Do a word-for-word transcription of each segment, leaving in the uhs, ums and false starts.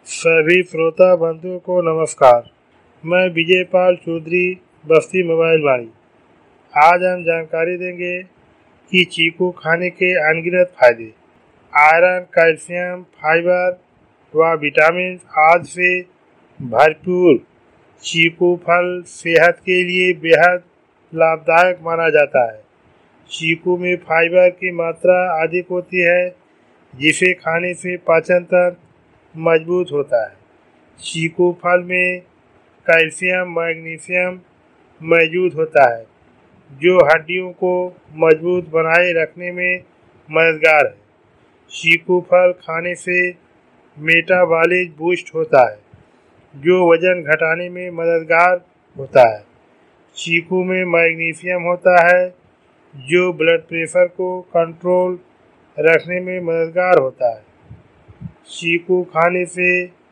सभी श्रोता बंधुओं को नमस्कार। मैं विजय पाल चौधरी, बस्ती मोबाइल वाणी। आज हम जानकारी देंगे कि चीकू खाने के अनगिनत फायदे। आयरन, कैल्शियम, फाइबर व विटामिन आदि से भरपूर चीकू फल सेहत के लिए बेहद लाभदायक माना जाता है। चीकू में फाइबर की मात्रा अधिक होती है, जिसे खाने से पाचन तंत्र मजबूत होता है। चीकू फल में कैल्शियम, मैग्नीशियम मौजूद होता है, जो हड्डियों को मजबूत बनाए रखने में मददगार है। चीकू फल खाने से मेटाबॉलिज्म बूस्ट होता है, जो वजन घटाने में मददगार होता है। चीकू में मैग्नीशियम होता है, जो ब्लड प्रेशर को कंट्रोल रखने में मददगार होता है। चीकू खाने से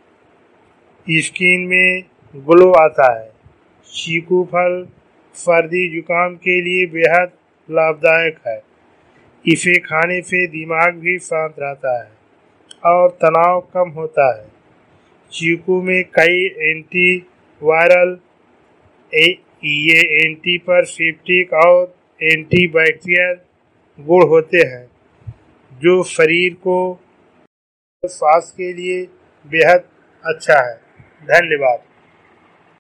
स्किन में ग्लो आता है। चीकू फल सर्दी जुकाम के लिए बेहद लाभदायक है। इसे खाने से दिमाग भी शांत रहता है और तनाव कम होता है। चीकू में कई एंटी वायरल, ये एंटीसेप्टिक और एंटीबैक्टीरियल गुण होते हैं, जो शरीर को स्वास्थ्य के लिए बेहद अच्छा है। धन्यवाद।